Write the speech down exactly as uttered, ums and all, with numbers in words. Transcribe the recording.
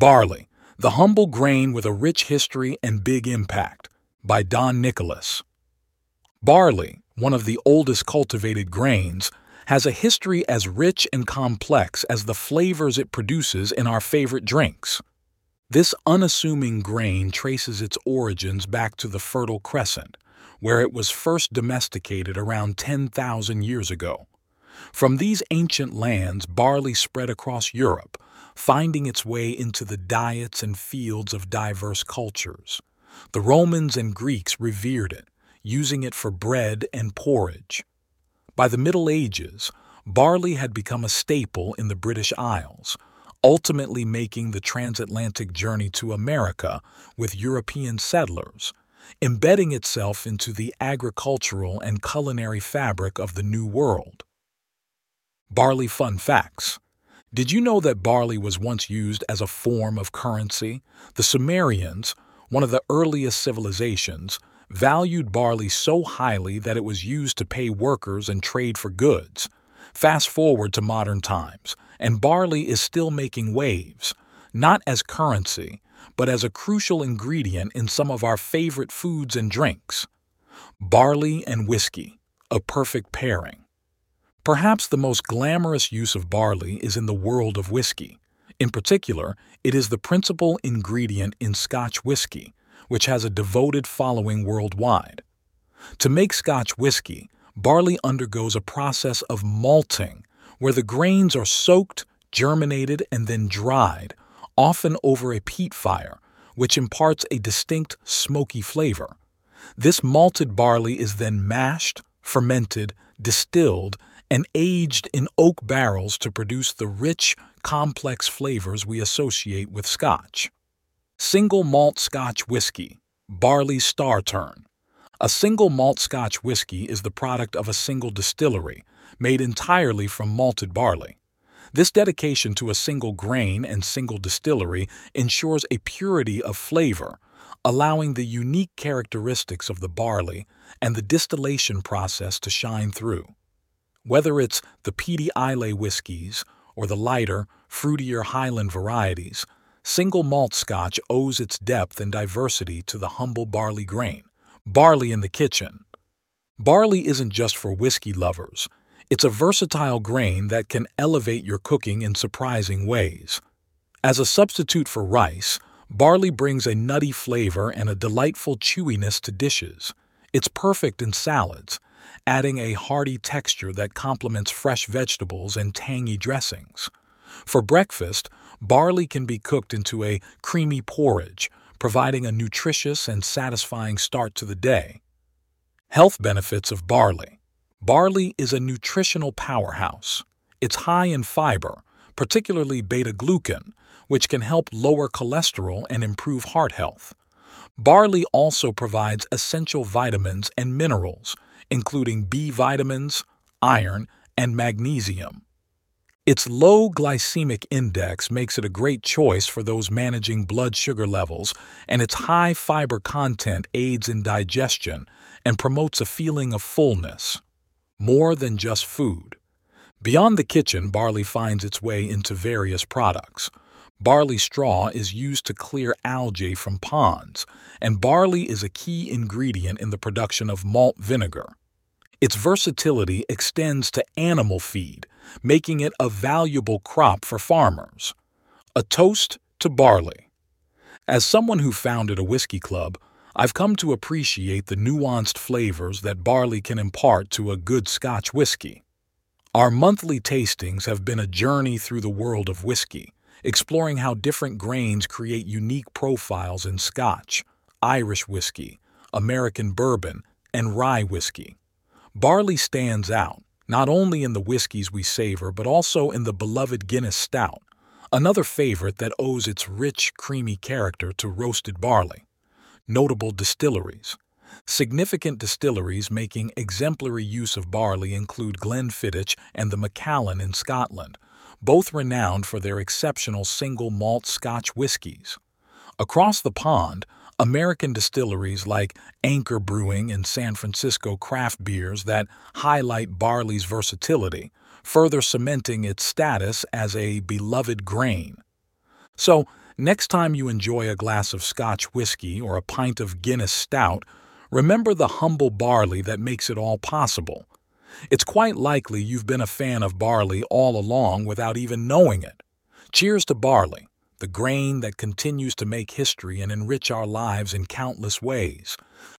Barley, the humble grain with a rich history and big impact, by Don Nicholas. Barley, one of the oldest cultivated grains, has a history as rich and complex as the flavors it produces in our favorite drinks. This unassuming grain traces its origins back to the Fertile Crescent, where it was first domesticated around ten thousand years ago. From these ancient lands, barley spread across Europe, finding its way into the diets and fields of diverse cultures. The Romans and Greeks revered it, using it for bread and porridge. By the Middle Ages, barley had become a staple in the British Isles, ultimately making the transatlantic journey to America with European settlers, embedding itself into the agricultural and culinary fabric of the New World. Barley fun facts. Did you know that barley was once used as a form of currency? The Sumerians, one of the earliest civilizations, valued barley so highly that it was used to pay workers and trade for goods. Fast forward to modern times, and barley is still making waves, not as currency, but as a crucial ingredient in some of our favorite foods and drinks. Barley and whiskey, a perfect pairing. Perhaps the most glamorous use of barley is in the world of whiskey. In particular, it is the principal ingredient in Scotch whiskey, which has a devoted following worldwide. To make Scotch whiskey, barley undergoes a process of malting, where the grains are soaked, germinated, and then dried, often over a peat fire, which imparts a distinct smoky flavor. This malted barley is then mashed, fermented, distilled, and aged in oak barrels to produce the rich, complex flavors we associate with Scotch. Single malt Scotch whiskey, barley's star turn. A single malt Scotch whiskey is the product of a single distillery, made entirely from malted barley. This dedication to a single grain and single distillery ensures a purity of flavor, allowing the unique characteristics of the barley and the distillation process to shine through. Whether it's the peaty Islay whiskies or the lighter, fruitier Highland varieties, single malt Scotch owes its depth and diversity to the humble barley grain. Barley in the kitchen. Barley isn't just for whiskey lovers. It's a versatile grain that can elevate your cooking in surprising ways. As a substitute for rice, barley brings a nutty flavor and a delightful chewiness to dishes. It's perfect in salads, adding a hearty texture that complements fresh vegetables and tangy dressings. For breakfast, barley can be cooked into a creamy porridge, providing a nutritious and satisfying start to the day. Health benefits of barley. Barley is a nutritional powerhouse. It's high in fiber, particularly beta-glucan, which can help lower cholesterol and improve heart health. Barley also provides essential vitamins and minerals, including B vitamins, iron, and magnesium. Its low glycemic index makes it a great choice for those managing blood sugar levels, and its high fiber content aids in digestion and promotes a feeling of fullness. More than just food. Beyond the kitchen, barley finds its way into various products. Barley straw is used to clear algae from ponds, and barley is a key ingredient in the production of malt vinegar. Its versatility extends to animal feed, making it a valuable crop for farmers. A toast to barley. As someone who founded a whiskey club, I've come to appreciate the nuanced flavors that barley can impart to a good Scotch whiskey. Our monthly tastings have been a journey through the world of whiskey, exploring how different grains create unique profiles in Scotch, Irish whiskey, American bourbon, and rye whiskey. Barley stands out, not only in the whiskeys we savor, but also in the beloved Guinness Stout, another favorite that owes its rich, creamy character to roasted barley. Notable distilleries. Significant distilleries making exemplary use of barley include Glenfiddich and the Macallan in Scotland, both renowned for their exceptional single malt Scotch whiskies. Across the pond, American distilleries like Anchor Brewing and San Francisco craft beers that highlight barley's versatility, further cementing its status as a beloved grain. So, Next time you enjoy a glass of Scotch whiskey or a pint of Guinness stout, remember the humble barley that makes it all possible. It's quite likely you've been a fan of barley all along without even knowing it. Cheers to barley, the grain that continues to make history and enrich our lives in countless ways.